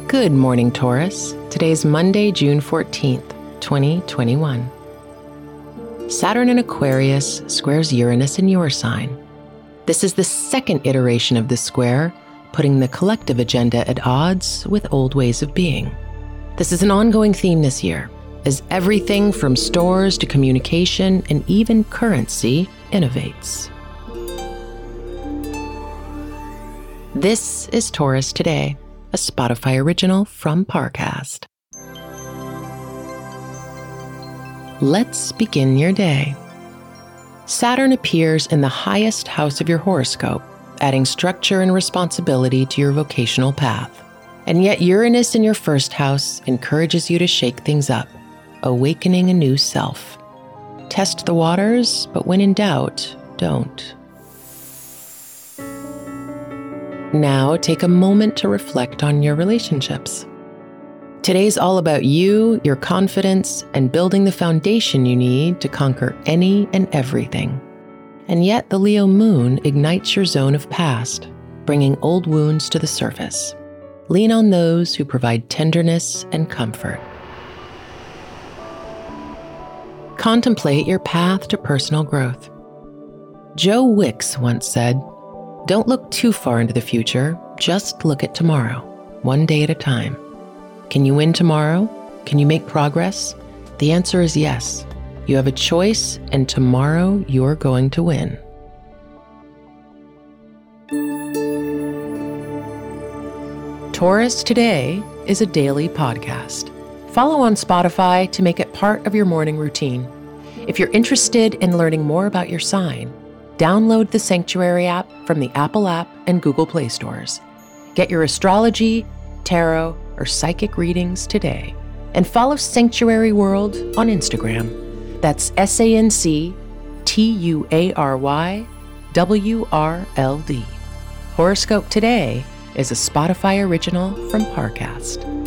Good morning, Taurus. Today's Monday, June 14th, 2021. Saturn in Aquarius squares Uranus in your sign. This is the second iteration of this square, putting the collective agenda at odds with old ways of being. This is an ongoing theme this year, as everything from stores to communication and even currency innovates. This is Taurus Today, a Spotify original from Parcast. Let's begin your day. Saturn appears in the highest house of your horoscope, adding structure and responsibility to your vocational path. And yet Uranus in your first house encourages you to shake things up, awakening a new self. Test the waters, but when in doubt, don't. Now take a moment to reflect on your relationships. Today's all about you, your confidence, and building the foundation you need to conquer any and everything. And yet the Leo moon ignites your zone of past, bringing old wounds to the surface. Lean on those who provide tenderness and comfort. Contemplate your path to personal growth. Joe Wicks once said, "Don't look too far into the future, just look at tomorrow, one day at a time." Can you win tomorrow? Can you make progress? The answer is yes. You have a choice, and tomorrow you're going to win. Taurus Today is a daily podcast. Follow on Spotify to make it part of your morning routine. If you're interested in learning more about your sign, download the Sanctuary app from the Apple app and Google Play stores. Get your astrology, tarot, or psychic readings today. And follow Sanctuary World on Instagram. That's SANCTUARYWRLD. Horoscope Today is a Spotify original from Parcast.